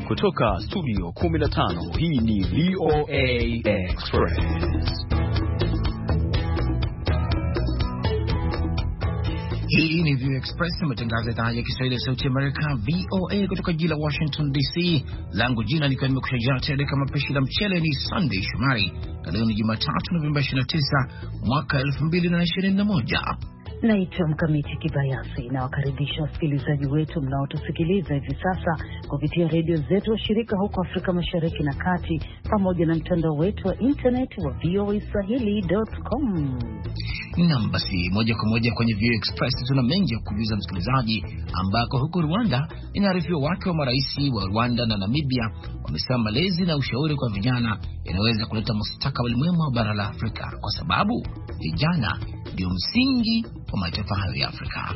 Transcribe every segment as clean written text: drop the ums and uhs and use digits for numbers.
Kutoka studio 15, hii ni VOA Express. Hii ni VOA Express, matangazo ya ya Kiswahili ya Sauti ya Amerika, VOA kutoka jiji la Washington DC. Langu jina likiwa nimekushajaa tele kama pishi la mchele, ni Sunday Shumari. Na leo ni Jumatatu, Novemba 29 mwaka 2021. Naitwa Mkamiti Kibayasi na wakaribisha wasikilizaji wetu mnaotusikiliza hivi sasa kupitia redio zetu washirika huko Afrika Mashariki na Kati, pamoja na mtandao wetu wa internet wa voaswahili.com. Na basi moja kwa moja kwenye VOA Express tuna mengi ya kujuza msikilizaji, ambako huko Rwanda inaarifiwa wake wa maraisi wa Rwanda na Namibia wamesema malezi na ushauri kwa vijana inaweza kuleta mustakabali mwema wa bara la Afrika, kwa sababu vijana ndio msingi wa mataifa hayo ya Afrika.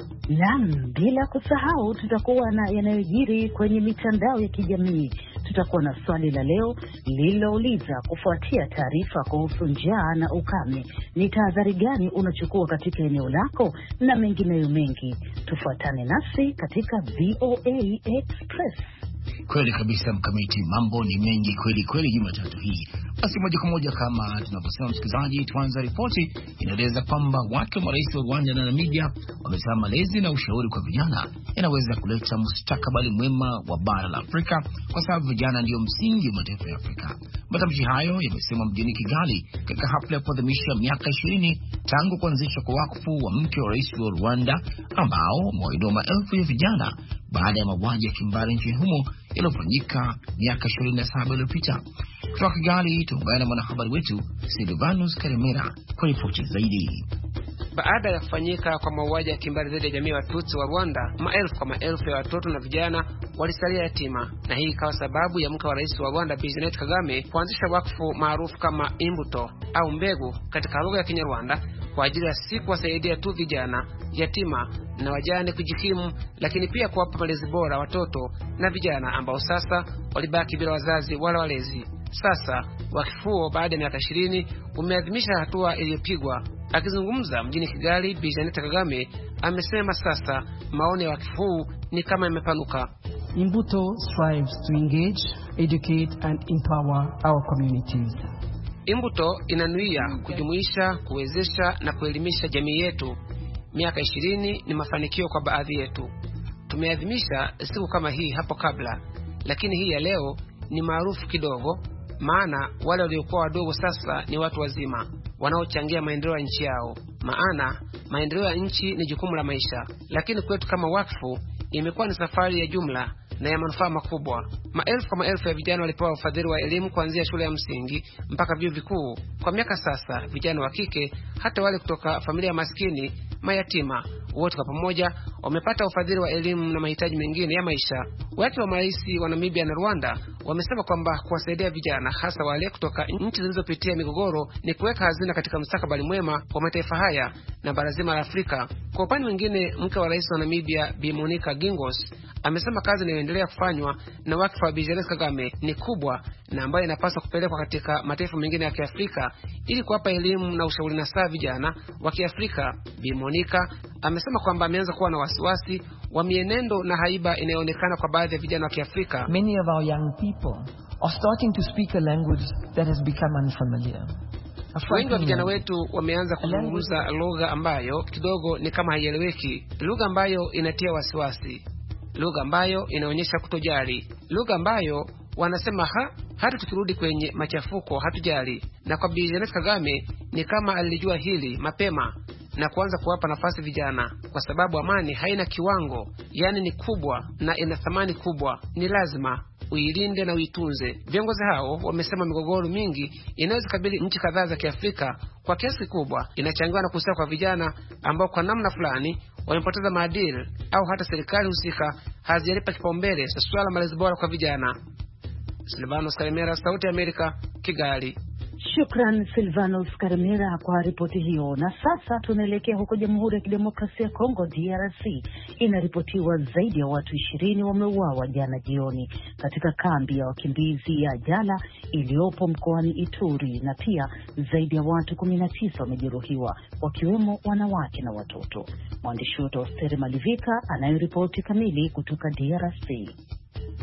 Naam, bila kusahau tutakuwa na yanayojiri kwenye mitandao ya kijamii. Tutakuwa na swali la leo lililouliza kufuatia taarifa kuhusu njaa na ukame, ni tahadhari gani unachukua katika eneo lako, na mengineyo mengi. Tufuatane nasi katika VOA Express. Kweli kabisa Mkamiti, mambo ni mengi kweli kweli Jumatatu hii. Basi moja kwa moja kama tunavyosema msikilizaji, tuanza ripoti inaeleza kwamba wake wa marais wa Rwanda na Namibia wamesema malezi na ushauri kwa vijana yanaweza kuleta mustakabali mwema wa bara la Afrika, kwa sababu vijana ndio msingi wa mataifa ya Afrika. Matamshi hayo yamesemwa mjini Kigali katika hafla ya kuadhimisha miaka 20 tangu kuanzishwa kwa wakfu wa mke wa rais wa Rwanda, ambao umewainua maelfu ya vijana baada ya mauaji ya kimbari nchini humo yaliyofanyika miaka 27 iliyopita. Kutoka Kigali tuungane na mwanahabari wetu Silvanus Karemera kwa ripoti zaidi. Baada ya kufanyika kwa mauaji ya kimbari dhidi ya jamii ya Tutsi wa Rwanda, maelfu ya watoto na vijana walisalia yatima, na hii ikawa sababu ya mke wa rais wa Rwanda Bi Jeannette Kagame kuanzisha wakfu maarufu kama Imbuto au mbegu katika lugha ya Kinyarwanda, kwa ajili ya si kuwasaidia tu vijana yatima na wajane kujikimu, lakini pia kuwapa malezi bora watoto na vijana ambao sasa walibaki bila wazazi wala walezi. Sasa wakfu baada ya miaka 20 umeadhimisha hatua iliyopigwa. Akizungumza mjini Kigali, Bi Jeannette Kagame amesema sasa maoni ya wakfu ni kama imepanuka. Imbuto strives to engage, educate and empower our communities. Imbuto inanuia kujumuisha, kuwezesha na kuelimisha jamii yetu. Miaka 20 ni mafanikio kwa baadhi yetu. Tumeadhimisha siku kama hii hapo kabla, lakini hii ya leo ni maarufu kidogo, maana wale waliokuwa wadogo sasa ni watu wazima wanaochangia maendeleo ya nchi yao. Maana maendeleo ya nchi ni jukumu la maisha, lakini kwetu kama wakfu imekuwa ni safari ya jumla na ya manufaa makubwa. Maelfu ya vijana walipewa ufadhili wa elimu kuanzia shule ya msingi mpaka vyuo vikuu. Kwa miaka sasa vijana wa kike, hata wale kutoka familia maskini, mayatima, wote kwa pamoja wamepata ufadhili wa elimu na mahitaji mengine ya maisha. Wake wa marais wa Namibia na Rwanda wamesema kwamba kuwasaidia vijana, hasa wale kutoka nchi zilizopitia migogoro, ni kuweka hazina katika mustakabali mwema wa mataifa haya na bara zima la Afrika. Kwa upande mwingine, mke wa rais wa Namibia Bi Monica Gingos amesema kazi inayoendelea kufanywa na wakfu wa Bi Jeannette Kagame ni kubwa na ambayo inapaswa kupelekwa katika mataifa mengine ya Kiafrika ili kuwapa elimu na ushauri nasaha vijana wa Kiafrika. Bi Monica amesema kwamba ameanza kuwa na wasiwasi wa mienendo na haiba inayoonekana kwa baadhi ya vijana wa Kiafrika. Many of our young people are starting to speak a language that has become unfamiliar. Wengi wa vijana wetu wameanza kuzungumza lugha ambayo kidogo ni kama haieleweki, lugha ambayo inatia wasiwasi, lugha ambayo inaonyesha kutojali, lugha ambayo wanasema hata tukirudi kwenye machafuko hatujali. Na kwa Bi Jeannette Kagame ni kama alijua hili mapema na kuanza kuwapa nafasi vijana, kwa sababu amani haina kiwango, yani ni kubwa na ina thamani kubwa, ni lazima uilinde na uitunze. Viongozi hao wamesema migogoro mingi inayozikabili nchi kadhaa za Kiafrika kwa kiasi kikubwa inachangiwa na kukosa kwa vijana ambao kwa namna fulani wamepoteza maadili, au hata serikali husika hazijalipa kipaumbele swala malezi bora kwa vijana. Silvanus Karemera, Sauti ya Amerika, Kigali. Shukran Silvanus Karemera kwa ripoti hiyo. Na sasa tunaelekea huko Jamhuri ya Kidemokrasia ya Kongo, DRC. Inaripotiwa zaidi ya watu 20 wameuawa jana jioni katika kambi ya wakimbizi ya Jala iliyopo mkoani Ituri, na pia zaidi ya watu 19 wamejeruhiwa, wakiwemo wanawake na watoto. Mwandishi wetu Ostere Malivika anayeripoti kamili kutoka DRC.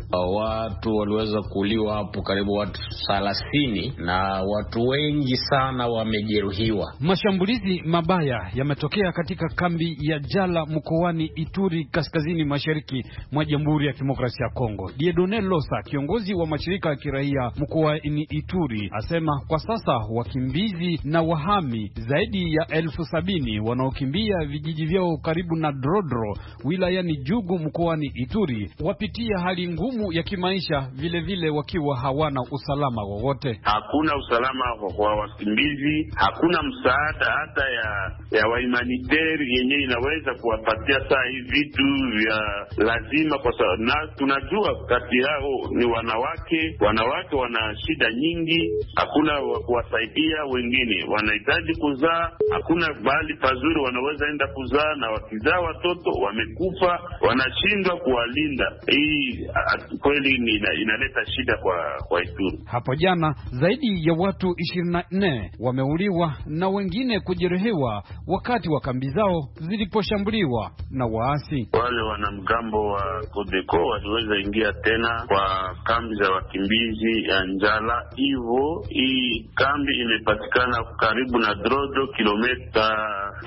Watu waliweza kuuliwa hapo, karibu watu 30, na watu wengi sana wamejeruhiwa. Mashambulizi mabaya yametokea katika kambi ya Jala mkoani Ituri, kaskazini mashariki mwa Jamhuri ya Kidemokrasia ya Kongo. Dieudonne Losa, kiongozi wa mashirika ya kiraia mkoani Ituri, asema kwa sasa wakimbizi na wahami zaidi ya 70,000 wanaokimbia vijiji vyao karibu na Drodro wilayani Jugu mkoani Ituri wapitia hali ngumu ya kimaisha, vile wakiwa hawana usalama wowote. Hakuna usalama kwa wakimbizi, hakuna msaada hata ya humanitarian yenye inaweza kuwapatia saa hivi vitu vya lazima, kwa sababu na tunajua kati yao ni wanawake wana shida nyingi, hakuna kuwasaidia, wengine wanahitaji kuzaa, hakuna bahali pazuri wanaweza enda kuzaa, na wakizaa watoto wamekufa, wanashindwa kuwalinda. Hii kweli inaleta shida kwa Ituri. Hapo jana zaidi ya watu 24 wameuliwa na wengine kujeruhiwa wakati wa kambi zao ziliposhambuliwa na waasi. Wale wanamgambo wa Kodeko waliweza ingia tena kwa kambi za wakimbizi ya Njala. Hivyo hii kambi imepatikana karibu na Drodro, kilomita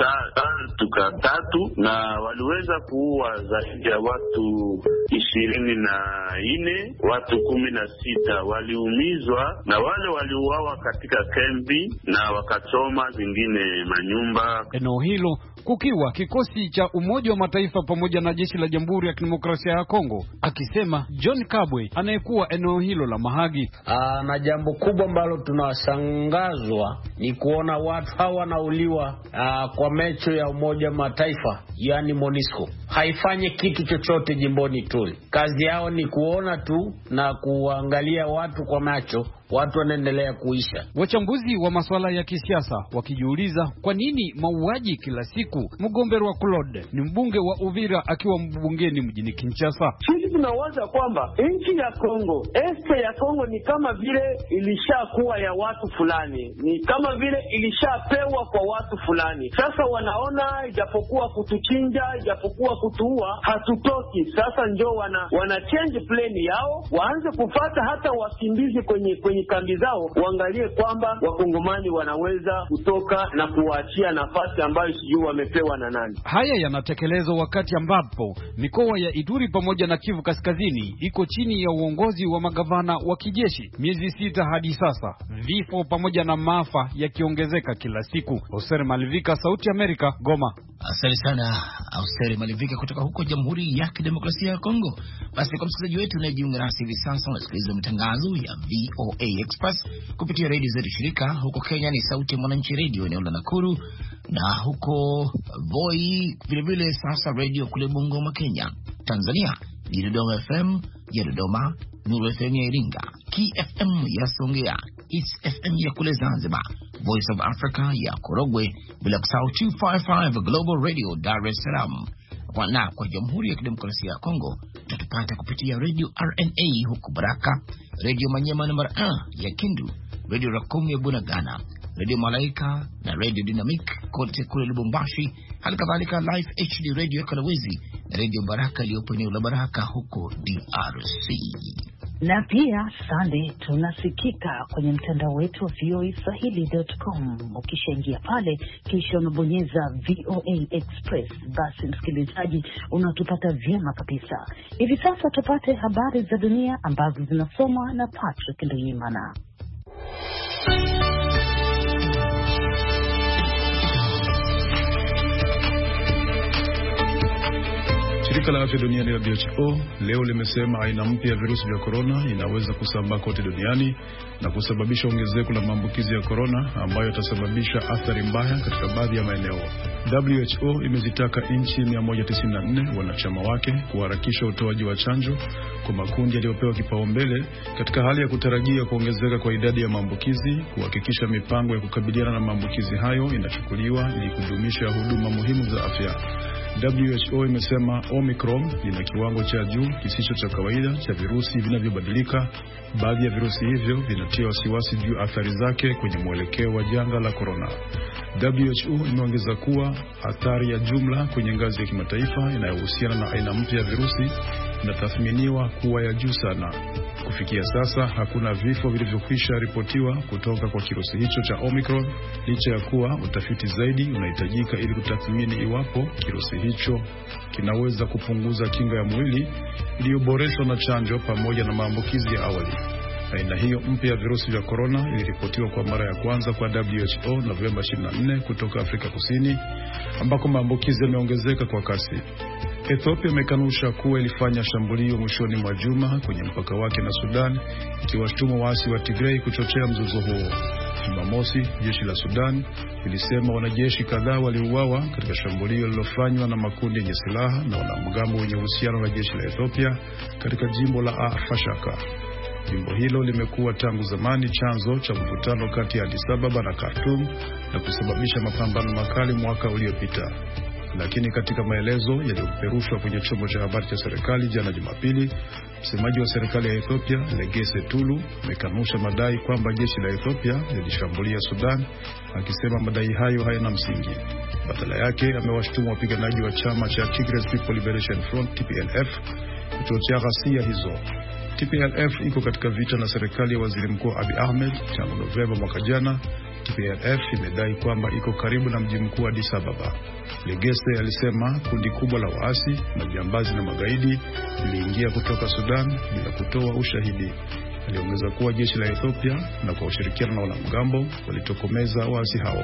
3, na waliweza kuua zaidi ya watu 24, watu 16 waliumizwa, na wale waliuawa katika kambi na wakachoma zingine manyumba. Eneo hilo kukiwa kikosi cha Umoja wa Mataifa pamoja na jeshi la Jamhuri ya Kidemokrasia ya Kongo, akisema John Kabwe anayekuwa eneo hilo la Mahagi. Na jambo kubwa ambalo tunashangazwa ni kuona watu hawa wanauliwa kwa macho ya Umoja wa Mataifa, yani MONUSCO. Haifanyi kitu chochote jimboni Ituri. Kazi yao ni kuona tu na kuangalia watu kwa macho, watu wanaendelea kuisha. Wachambuzi wa masuala ya kisiasa wakijiuliza kwa nini mauaji kila siku. Mgomberwa Claude ni mbunge wa Uvira akiwa mbungeni mjini Kinshasa. Sisi tunawaza kwamba nchi ya Kongo, este ya Kongo ni kama vile ilishakuwa ya watu fulani, ni kama vile ilishapewa kwa watu fulani. Sasa wanaona ijapokuwa kutuchinja, ijapokuwa kutuua, hatutoki. Sasa njoo wana change plan yao, waanze kufata hata wakimbizi kwenye kambi zao, waangalie kwamba wakongomani wanaweza kutoka na kuwaachia nafasi ambayo sijui wamepewa na nani. Haya yanatekelezwa wakati ambapo mikoa ya Ituri pamoja na Kivu Kaskazini iko chini ya uongozi wa magavana wa kijeshi. Miezi 6 hadi sasa, vifo pamoja na maafa yakiongezeka kila siku. Osere Malivika, Sauti Amerika, Goma. Asante sana Osere Malivika kutoka huko Jamhuri ya Kidemokrasia ya Kongo. Basi kwa msikilizaji wetu unayejiunga nasi hivi sasa, unasikiliza matangazo ya VOA Express kupitia redio zetu shirika. Huko Kenya ni Sauti ya Mwananchi Radio eneo la Nakuru, na huko Voi vile sasa radio kule Bungoma Kenya. Tanzania ni Dodoma FM ya Dodoma, Nuru FM ya Iringa, KFM ya Songea, East FM ya kule Zanzibar, Voice of Africa ya Korogwe, bila kusahau 255 Global Radio Dar es Salaam. Kwa Jamhuri ya Kidemokrasia ya Kongo tutapata kupitia Radio RNA huko Baraka, Radio Manyema namba 1 ya Kindu, Radio Rakomu ya Bunagana, Radio Malaika na Radio Dynamic kote kule Lubumbashi, halikadhalika Live HD Radio ya Kalawezi na Radio Baraka iliyopo eneo la Baraka huko DRC. Na pia Sunday tunasikika kwenye mtandao wetu wa voaswahili.com. Ukishaingia pale kisha unabonyeza VOA Express, basi msikilizaji unatupata vyema kabisa. Hivi sasa tupate habari za dunia ambazo zinasomwa na Patrick Nduyimana. Shirika la Afya Duniani la WHO leo limesema aina mpya ya virusi vya korona inaweza kusambaa kote duniani na kusababisha ongezeko la maambukizi ya korona ambayo yatasababisha athari mbaya katika baadhi ya maeneo. WHO imezitaka nchi 194 wanachama wake kuharakisha utoaji wa chanjo kwa makundi yaliyopewa kipaumbele katika hali ya kutarajia kuongezeka kwa idadi ya maambukizi, kuhakikisha mipango ya kukabiliana na maambukizi hayo inachukuliwa ili kudumisha huduma muhimu za afya. WHO imesema Omicron ina kiwango cha juu kisicho cha kawaida cha virusi vinavyobadilika. Baadhi ya virusi hivyo vinatia wasiwasi juu athari zake kwenye mwelekeo wa janga la corona. WHO imeongeza kuwa athari ya jumla kwenye ngazi ya kimataifa inayohusiana na aina mpya ya virusi inatathminiwa kuwa ya juu sana. Kufikia sasa hakuna vifo vilivyokwisha ripotiwa kutoka kwa kirusi hicho cha Omicron, licha ya kuwa utafiti zaidi unahitajika ili kutathmini iwapo kirusi hicho kinaweza kupunguza kinga ya mwili iliyoboreshwa na chanjo pamoja na maambukizi ya awali. Aina hiyo mpya ya virusi vya corona iliripotiwa kwa mara ya kwanza kwa WHO Novemba 24 kutoka Afrika Kusini, ambako maambukizi yameongezeka kwa kasi. Ethiopia imekanusha kuwa ilifanya shambulio mwishoni mwa juma kwenye mpaka wake na Sudan, ikiwashtumu waasi wa Tigray kuchochea mzozo huo. Jumamosi, jeshi la Sudan lilisema wanajeshi kadhaa waliuawa katika shambulio lililofanywa na makundi yenye silaha na wanamgambo wenye uhusiano na jeshi la Ethiopia katika jimbo la Afashaka. Jimbo hilo limekuwa tangu zamani chanzo cha mvutano kati ya Addis Ababa na Khartoum na kusababisha mapambano makali mwaka uliopita. Lakini katika maelezo yaliyopeperushwa kwenye chombo cha habari cha serikali jana Jumapili, msemaji wa serikali ya Ethiopia Legesse Tulu amekanusha madai kwamba jeshi la Ethiopia lilishambulia Sudan, akisema madai hayo hayana msingi. Badala yake amewashtumu wapiganaji wa chama cha Tigray People Liberation Front TPLF kuchochea ghasia hizo. TPLF iko katika vita na serikali ya Waziri Mkuu Abiy Ahmed tangu Novemba mwaka jana. TPLF imedai kwamba iko karibu na mji mkuu Addis Ababa. Legesse alisema kundi kubwa la waasi, majambazi na magaidi liliingia kutoka Sudan bila kutoa ushahidi. Aliongeza kuwa jeshi la Ethiopia na kwa ushirikiano na wanamgambo walitokomeza waasi hao.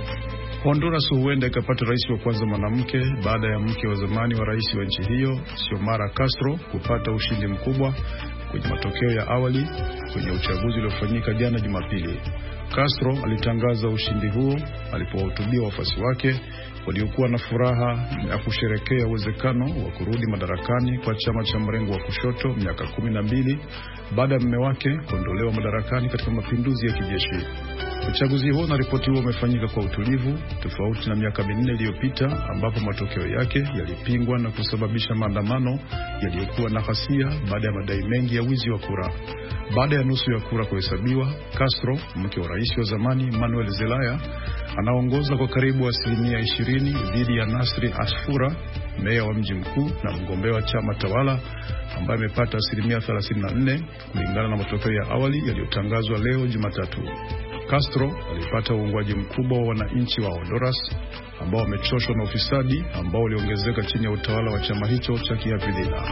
Honduras huenda ikapata rais wa kwanza mwanamke baada ya mke wa zamani wa rais wa nchi hiyo, Xiomara Castro, kupata ushindi mkubwa kwenye matokeo ya awali kwenye uchaguzi uliofanyika jana Jumapili. Castro alitangaza ushindi huo alipowahutubia wafuasi wake waliokuwa na furaha ya kusherekea uwezekano wa kurudi madarakani kwa chama cha mrengo wa kushoto miaka 12 baada ya mume wake kuondolewa madarakani katika mapinduzi ya kijeshi. Uchaguzi huo unaripotiwa umefanyika kwa utulivu, tofauti na miaka 4 iliyopita ambapo matokeo yake yalipingwa na kusababisha maandamano yaliyokuwa na ghasia baada ya madai mengi ya wizi wa kura. Baada ya nusu ya kura kuhesabiwa, Castro, mke wa rais wa zamani Manuel Zelaya, anaongoza kwa karibu 20% dhidi ya Nasri Asfura, meya wa mji mkuu na mgombea wa chama tawala, ambaye amepata 34% kulingana na matokeo ya awali yaliyotangazwa leo Jumatatu. Castro alipata uungwaji mkubwa wa wananchi wa Honduras ambao wamechoshwa na ufisadi ambao uliongezeka chini ya utawala wa chama hicho cha kihafidhina.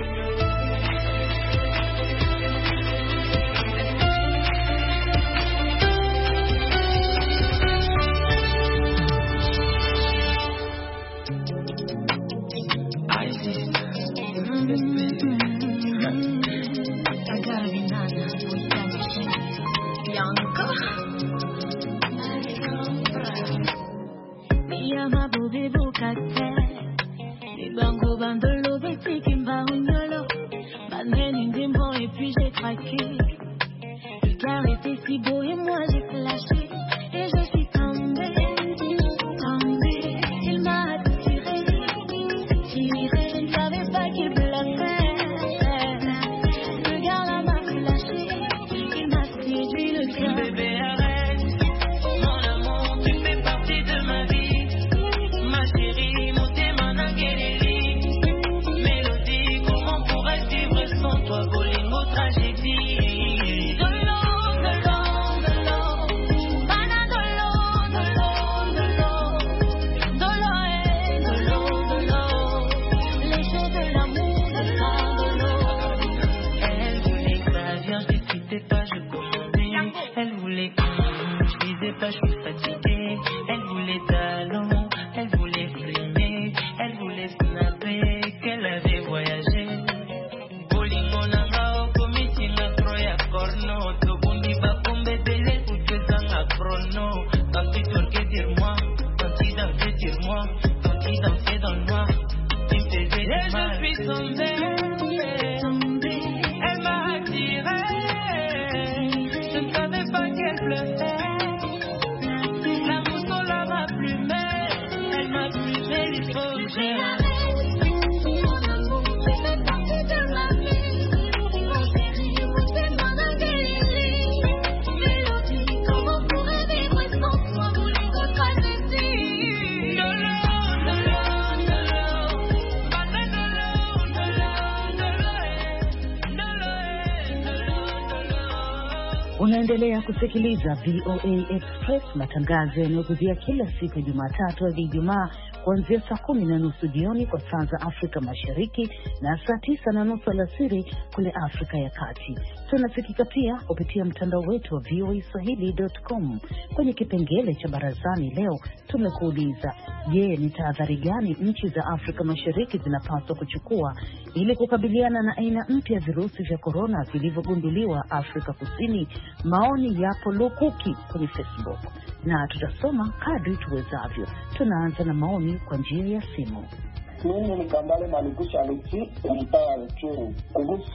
Unaendelea kusikiliza VOA Express, matangazo yanayokujia kila siku ya Jumatatu hadi Ijumaa kuanzia saa 10:30 jioni kwa saa za Afrika Mashariki na saa 9:30 alasiri kule Afrika ya Kati. Tunasikika pia kupitia mtandao wetu wa voaswahili.com. Kwenye kipengele cha barazani leo tumekuuliza, je, ni tahadhari gani nchi za Afrika Mashariki zinapaswa kuchukua ili kukabiliana na aina mpya ya virusi vya corona vilivyogunduliwa Afrika Kusini? Maoni yapo lukuki kwenye Facebook na tutasoma kadri tuwezavyo. Tunaanza na maoni kwa njia ya simu. Mimi ni Kambale Malikusha Alexi, mtaa Rutshuru, kuhusu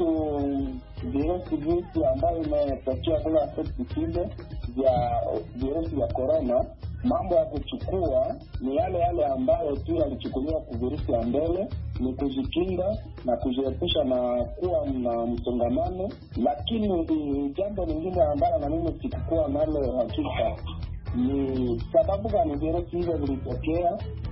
virusi ambayo imetokea kule Afrika Kusini vya virusi vya corona. Mambo ya kuchukua ni yale ambayo tu yalichukuliwa kwa virusi ya mbele, ni kujikinga na kujiepusha na kuwa na msongamano. Lakini jambo lingine ambalo na mimi sikuwa nalo hakika ni sababu gani virusi hivyo vilitokea,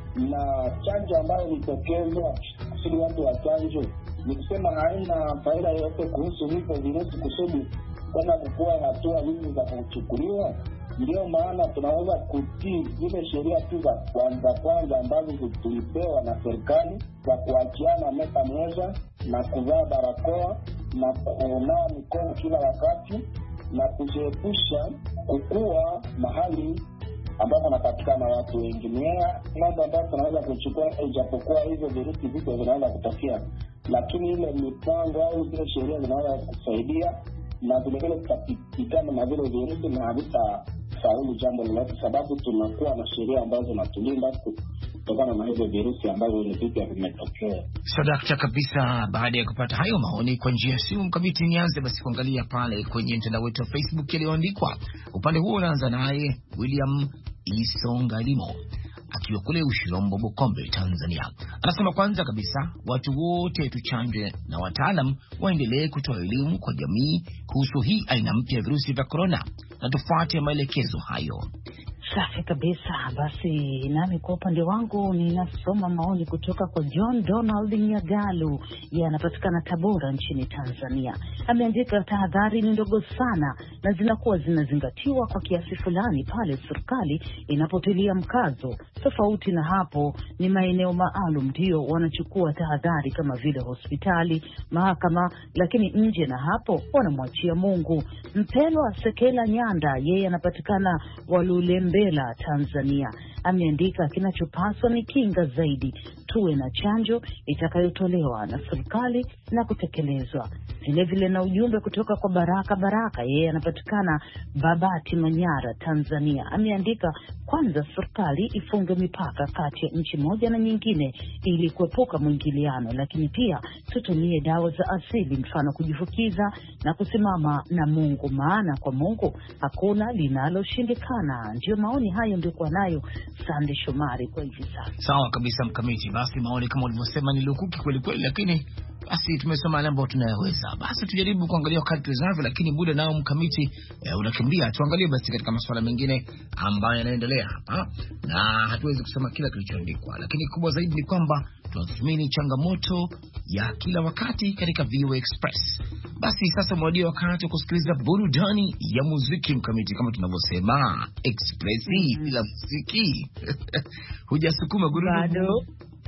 na chanjo ambayo ilitokezwa kusudi watu wa chanjo. Ni kusema haina faida yoyote kuhusu hivyo virusi kusudi kwenda kukua hatua hizi za kuchukuliwa. Ndio maana tunaweza kutii zile sheria tu za kwanza ambazo tulipewa na serikali za kuachiana meta moja na kuvaa barakoa na kunawa mikono kila wakati na kujiepusha kukua mahali ambapo napatikana watu wengi. Mambo ambayo tunaweza kuchukua, ijapokuwa hizo virusi vipya vinaweza kutokea, lakini ile mipango au zile sheria zinaweza kusaidia na vile tutapitikana na vile virusi na havitafaulu jambo lolote, sababu tunakuwa na sheria ambazo zinatulinda kutokana na hizo virusi ambavyo ni vipya vimetokea. Sadaka kabisa. Baada ya kupata hayo maoni kwa njia ya simu, Mkabiti, nianze basi kuangalia pale kwenye mtandao wetu wa Facebook yaliyoandikwa. Upande huo unaanza naye William Isongalimo akiwa kule Ushirombo, Bukombe, Tanzania. Anasema kwanza kabisa watu wote tuchanjwe na wataalam waendelee kutoa elimu kwa jamii kuhusu hii aina mpya ya virusi vya corona na tufuate maelekezo hayo. Safi kabisa. Basi nami kwa upande wangu ninasoma maoni kutoka kwa John Donald Nyagalu, anapatikana Tabora nchini Tanzania. Ameandika, tahadhari ni ndogo sana na zinakuwa zinazingatiwa kwa kiasi fulani pale serikali inapotilia mkazo. Tofauti na hapo ni maeneo maalum ndio wanachukua tahadhari kama vile hospitali, mahakama, lakini nje na hapo wanamwachia Mungu. Mpelwa Sekela Nyanda, yeye anapatikana Walulembe, Tanzania, ameandika, kinachopaswa ni kinga zaidi, tuwe na chanjo itakayotolewa na serikali na kutekelezwa. Vile na ujumbe kutoka kwa Baraka, yeye anapatikana Babati, Manyara, Tanzania, ameandika, kwanza serikali ifunge mipaka kati ya nchi moja na nyingine ili kuepuka mwingiliano, lakini pia tutumie dawa za asili, mfano kujifukiza na kusimama na Mungu, maana kwa Mungu hakuna linaloshindikana. Ndio maoni hayo ndio kwa nayo Sande Shomari kwa hivi sasa. Sawa kabisa Mkamiti. Basi maoni kama ulivyosema ni lukuki kweli kweli, lakini basi tumesoma yale ambayo tunayaweza. Basi tujaribu kuangalia wakati tuwezavyo, lakini muda nao Mkamiti unakimbia. Tuangalie basi katika masuala mengine ambayo yanaendelea hapa, na hatuwezi kusema kila kilichoandikwa, lakini kubwa zaidi ni kwamba tunatathmini changamoto ya kila wakati katika VOA Express. Basi sasa mwadia wakati wa kusikiliza burudani ya muziki Mkamiti, kama tunavyosema Express bila muziki hujasukuma gurudumu.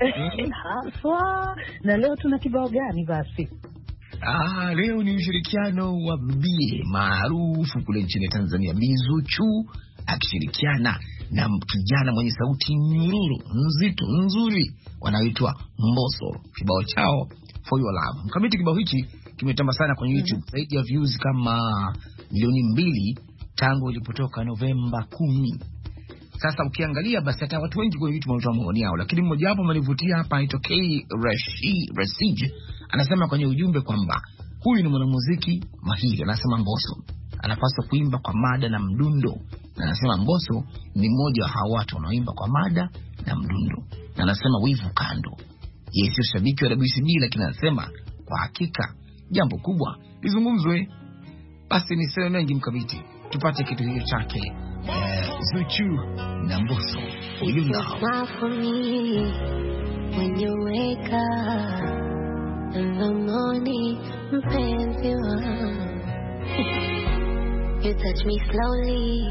Haswa. Na leo tuna kibao gani basi? Leo ni ushirikiano wa bie maarufu kule nchini Tanzania, Zuchu, akishirikiana na kijana mwenye sauti nzito nzuri wanaitwa Mbosso. Kibao chao For Your Love. Mkamiti, kibao hichi kimetamba sana kwenye YouTube, zaidi ya views kama milioni 2 tangu ilipotoka Novemba 10. Sasa ukiangalia basi hata watu wengi kwenye YouTube wanatoa maoni yao, lakini mmoja wapo amenivutia hapa, anaitwa Rashid, anasema kwenye ujumbe kwamba huyu ni mwanamuziki mahiri. Anasema Mbosso anapaswa kuimba kwa mada na mdundo, na anasema Mbosso ni mmoja wa hao watu wanaoimba kwa mada na mdundo, na anasema wivu kando. Yeye sio shabiki wa WCB, lakini anasema kwa hakika jambo kubwa lizungumzwe. Basi ni sio mengi Mkamiti, tupate kitu hicho chake Zuchu na Mbosso. You know. Smile for me when you wake up in the morning, mpenzi wangu. You touch me slowly.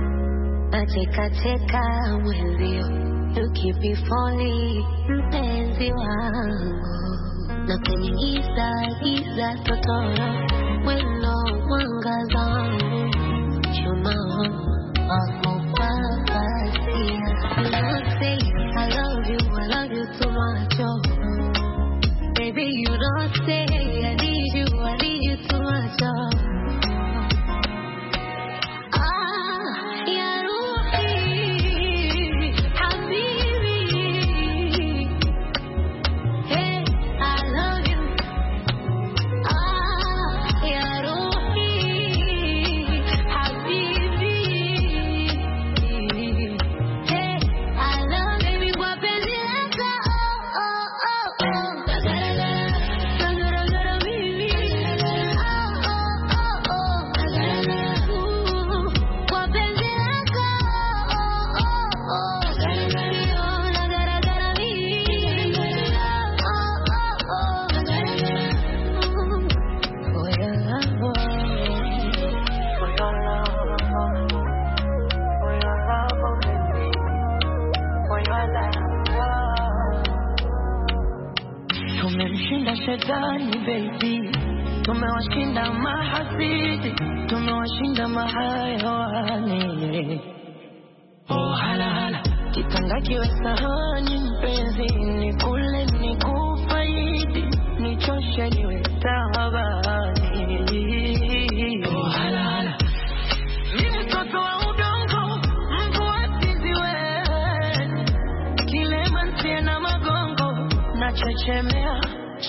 Nateka mwenzio, you keep me falling, mpenzi wangu. Na kwenye giza totoro, weno mwangaza wangu. Chuma wako papasia. You don't say I love you too much, oh. Baby, you don't say I need you too much, oh. Shetani baby, tumewashinda mahasidi, tumewashinda mahayawani. Oh hala, kitanda kiwe sahani mpenzi, nikule nikufaidi, nichoshe niwe tabani. Oh hala, mimi mtoto wa udongo, mvua siziwe, kilema nsie na magongo, na chechemea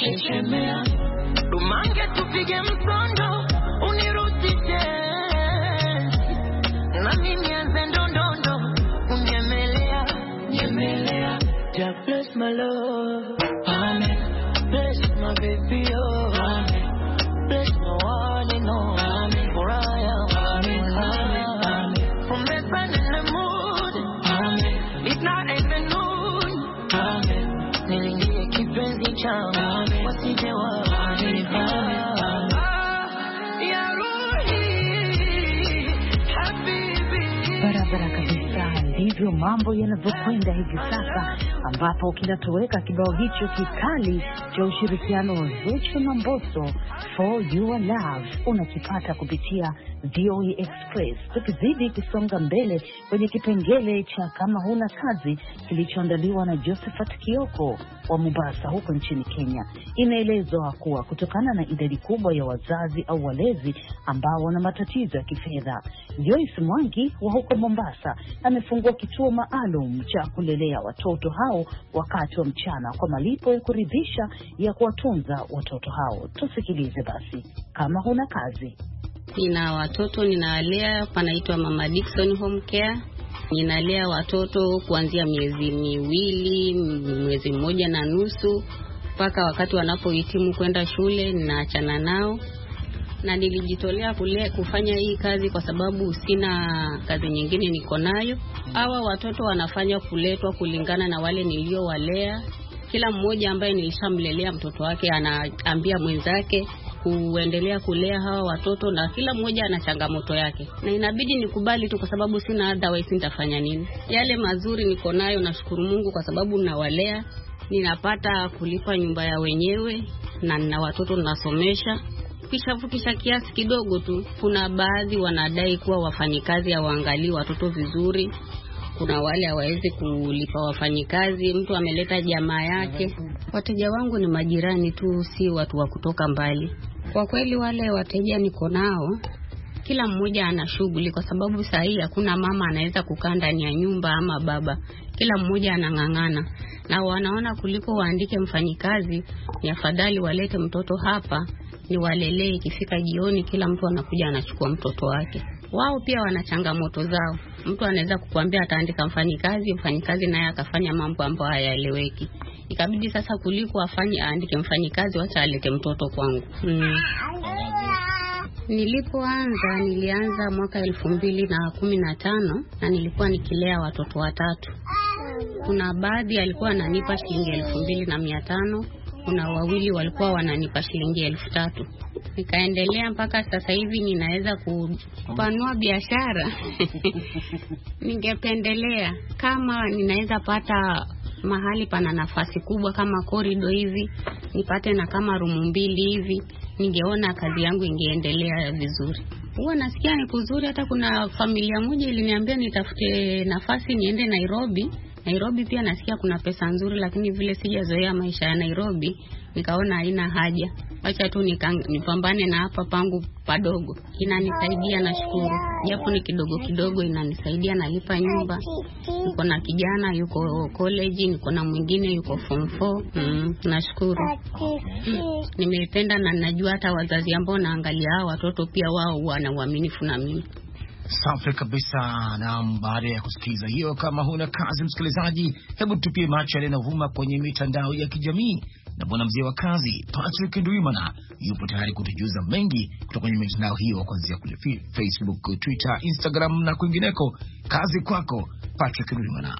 Dumange tupige msondo, unirudishe. Na mimi nianze ndondondo, unyemelea. Ja bless my love, amen. Bless my baby, oh, amen. Bless my one and all, amen. For I am, amen. From the sun in the moon, amen. Midnight and the noon, amen. Nilingie kipenzi changu, barabara kabisa. Ndivyo mambo yanavyokwenda hivi sasa, ambapo kinatoweka kibao hicho kikali cha ushirikiano wa Zuchu na Mbosso, For Your Love, unakipata kupitia VOA Express. Tukizidi kusonga mbele kwenye kipengele cha kama huna kazi kilichoandaliwa na Josephat Kioko wa Mombasa huko nchini Kenya. Inaelezwa kuwa kutokana na idadi kubwa ya wazazi au walezi ambao wana matatizo ya kifedha, Joyce Mwangi wa huko Mombasa amefungua kituo maalum cha kulelea watoto hao wakati wa mchana kwa malipo ya kuridhisha ya kuwatunza watoto hao. Tusikilize basi kama huna kazi. Nina watoto ninalea, panaitwa Mama Dickson Home Care. Ninalea watoto kuanzia miezi miwili, mwezi mmoja na nusu, mpaka wakati wanapohitimu kwenda shule ninaachana nao. Na nilijitolea kufanya hii kazi kwa sababu sina kazi nyingine niko nayo. Hawa watoto wanafanya kuletwa kulingana na wale niliowalea. Kila mmoja ambaye nilishamlelea mtoto wake anaambia mwenzake kuendelea kulea hawa watoto, na kila mmoja ana changamoto yake. Na inabidi nikubali tu kwa sababu sina otherwise nitafanya nini. Yale mazuri niko nayo, nashukuru Mungu kwa sababu ninawalea, ninapata kulipa nyumba ya wenyewe na nina watoto ninasomesha. Kisha kiasi kidogo tu. Kuna baadhi wanadai kuwa wafanyikazi hawaangalii watoto vizuri. Kuna wale hawawezi kulipa wafanyikazi, mtu ameleta jamaa yake. Wateja wangu ni majirani tu, si watu wa kutoka mbali. Kwa kweli wale wateja niko nao, kila mmoja ana shughuli kwa sababu saa hii hakuna mama anaweza kukaa ndani ya nyumba ama baba. Kila mmoja anang'ang'ana. Na wanaona kuliko waandike mfanyikazi, ni afadhali walete mtoto hapa ni walelee, ikifika jioni kila mtu anakuja anachukua mtoto wake. Wao pia wana changamoto zao. Mtu anaweza kukuambia ataandika mfanyikazi naye akafanya mambo ambayo hayaeleweki. Ikabidi sasa kuliko aandike mfanyikazi, wacha alete mtoto kwangu. Nilianza mwaka 2015 na nilikuwa nikilea watoto 3. Kuna baadhi alikuwa ananipa shilingi 2500, kuna wawili walikuwa wananipa shilingi 3,000. Nikaendelea mpaka sasa hivi ninaweza kupanua biashara. Ningependelea kama ninaweza pata mahali pana nafasi kubwa kama korido hivi, nipate na kama room 2 hivi, ningeona kazi yangu ingeendelea vizuri. Huwa nasikia ni kuzuri. Hata kuna familia moja iliniambia nitafute nafasi niende Nairobi. Nairobi pia nasikia kuna pesa nzuri, lakini vile sijazoea maisha ya Nairobi, nikaona haina haja. Acha tu nipambane na hapa pangu padogo. Inanisaidia, nashukuru. Japo ni kidogo kidogo inanisaidia, nalipa nyumba. Niko na kijana yuko college, niko na mwingine yuko form 4. Nashukuru. Nimeipenda na najua hata wazazi ambao naangalia hao watoto pia wao wana uaminifu na mimi. Safi kabisa. Na baada ya kusikiza hiyo, kama huna kazi msikilizaji, hebu tupie macho yale yanayovuma kwenye mitandao ya kijamii. Na bwana mzee wa kazi Patrick Ndwimana yupo tayari kutujuza mengi kutoka kwenye mitandao hiyo, kuanzia kule Facebook, Twitter, Instagram na kwingineko. Kazi kwako Patrick Ndwimana.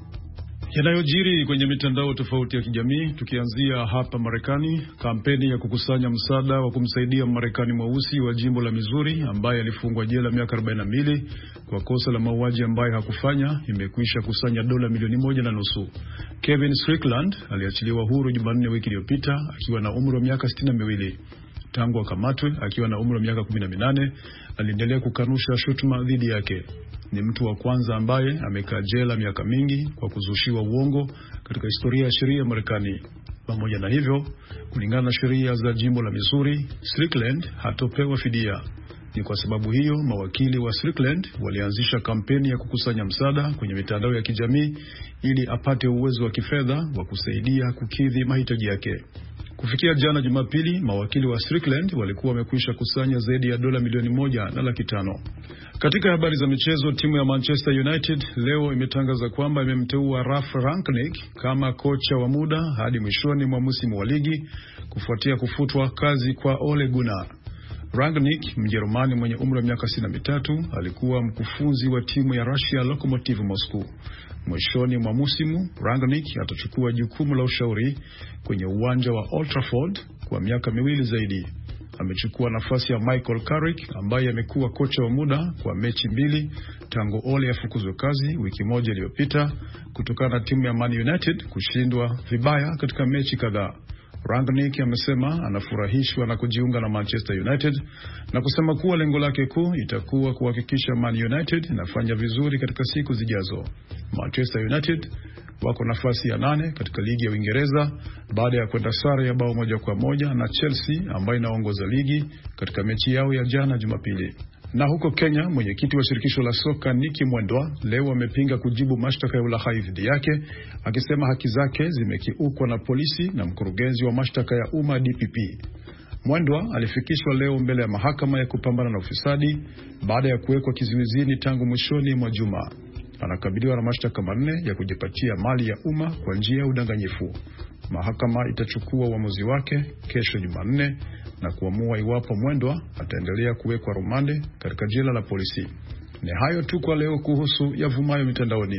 Yanayojiri kwenye mitandao tofauti ya kijamii, tukianzia hapa Marekani. Kampeni ya kukusanya msaada wa kumsaidia Marekani mweusi wa jimbo la Missouri ambaye alifungwa jela miaka 42 kwa kosa la mauaji ambaye hakufanya imekwisha kusanya dola milioni 1.5. Kevin Strickland aliachiliwa huru Jumanne wiki iliyopita akiwa na umri wa miaka 62. Tangu akamatwe akiwa na umri wa miaka 18, aliendelea kukanusha shutuma dhidi yake. Ni mtu wa kwanza ambaye amekaa jela miaka mingi kwa kuzushiwa uongo katika historia ya sheria ya Marekani. Pamoja na hivyo, kulingana na sheria za jimbo la Missouri, Strickland hatopewa fidia. Ni kwa sababu hiyo mawakili wa Strickland walianzisha kampeni ya kukusanya msaada kwenye mitandao ya kijamii ili apate uwezo wa kifedha wa kusaidia kukidhi mahitaji yake. Kufikia jana Jumapili, mawakili wa Strickland walikuwa wamekwisha kusanya zaidi ya dola milioni 1.5. Katika habari za michezo, timu ya Manchester United leo imetangaza kwamba imemteua Ralf Rangnick kama kocha wa muda hadi mwishoni mwa msimu wa ligi kufuatia kufutwa kazi kwa Ole Gunnar. Rangnick, Mjerumani mwenye umri wa miaka 63, alikuwa mkufunzi wa timu ya Russia Lokomotiv Moscow. Mwishoni mwa msimu, Rangnick atachukua jukumu la ushauri kwenye uwanja wa Old Trafford kwa miaka 2 zaidi. Amechukua nafasi ya Michael Carrick ambaye amekuwa kocha wa muda kwa mechi 2 tangu Ole afukuzwe kazi wiki moja iliyopita kutokana na timu ya Man United kushindwa vibaya katika mechi kadhaa. Rangnick amesema anafurahishwa na kujiunga na Manchester United na kusema kuwa lengo lake kuu itakuwa kuhakikisha Man United inafanya vizuri katika siku zijazo. Manchester United wako nafasi ya 8 katika ligi ya Uingereza baada ya kwenda sare ya bao 1-1 na Chelsea ambayo inaongoza ligi katika mechi yao ya jana Jumapili. Na huko Kenya, mwenyekiti wa shirikisho la soka Nicky Mwendwa leo amepinga kujibu mashtaka ya ulaghai dhidi yake, akisema haki zake zimekiukwa na polisi na mkurugenzi wa mashtaka ya umma DPP. Mwendwa alifikishwa leo mbele ya mahakama ya kupambana na ufisadi baada ya kuwekwa kizuizini tangu mwishoni mwa juma. Anakabiliwa na mashtaka 4 ya kujipatia mali ya umma kwa njia ya udanganyifu. Mahakama itachukua uamuzi wake kesho Jumanne na kuamua iwapo Mwendwa ataendelea kuwekwa rumande katika jela la polisi. Ni hayo tu kwa leo kuhusu yavumayo mitandaoni.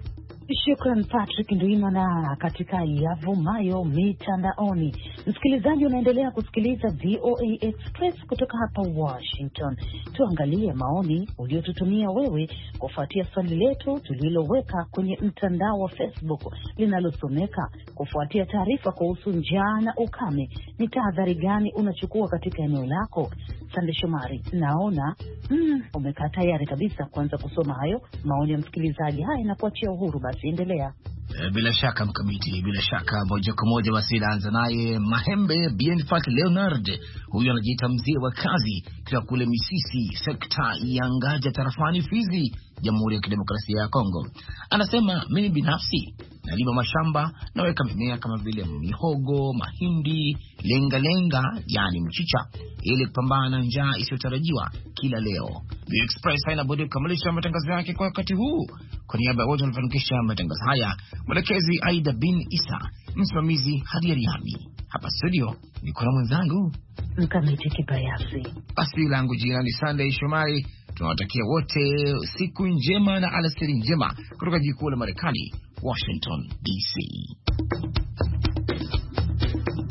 Shukran Patrick Ndwimana katika yavumayo mitandaoni. Msikilizaji, unaendelea kusikiliza VOA Express kutoka hapa Washington. Tuangalie maoni uliotutumia wewe kufuatia swali letu tuliloweka kwenye mtandao wa Facebook linalosomeka: kufuatia taarifa kuhusu njaa na ukame, ni tahadhari gani unachukua katika eneo lako? Sande Shomari, naona umekaa tayari kabisa kuanza kusoma hayo maoni ya msikilizaji. Haya, inakuachia uhuru, basi endelea. Bila shaka Mkamiti, bila shaka moja kwa moja basi naanza naye Mahembe Bienfat Leonard. Huyu anajiita mzee wa kazi kutoka kule Misisi, sekta ya Ngaja, tarafani Fizi, Jamhuri ya Kidemokrasia ya Kongo. Anasema, mimi binafsi nalima mashamba, naweka mimea kama vile mihogo, mahindi, lenga, yani mchicha, ili kupambana na njaa isiyotarajiwa kila leo. The Express haina budi kukamilisha matangazo yake kwa wakati huu. Kwa niaba ya wote wanafanikisha matangazo haya, mwelekezi Aida bin Isa, msimamizi Hadi Ariami. Hapa studio niko na mwenzangu Mkamiti Kibayasi. Basi langu jina ni Sunday Shomari. Tunawatakia wote siku njema na alasiri njema kutoka jikuu la Marekani, Washington DC.